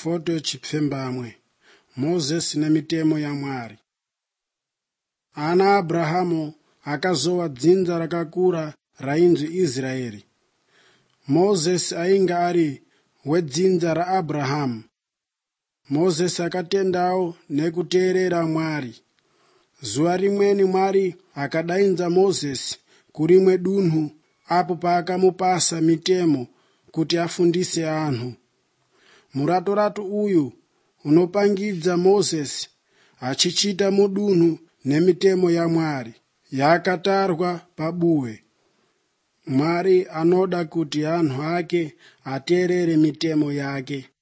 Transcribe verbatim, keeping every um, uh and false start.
foto chipfembamwe Moses nemitemo ya Mwari. Ana Abrahamu akazowa dzinza rakakura rainzi Israeri. Moses ainga ari wedzinza ra Abrahamu. Moses akatendawo nekuteerera Mwari. Zuva rimweni Mwari akadainza Moses kurimwe dunhu apo paakamupasa mitemo kuti afundise anhu. Murato-rato uyu unopangidza Moses achichita mudunhu nemitemo ya Mwari yakatarwa pabuwe. Mwari anoda kuti anhu ake ateerere mitemo yake.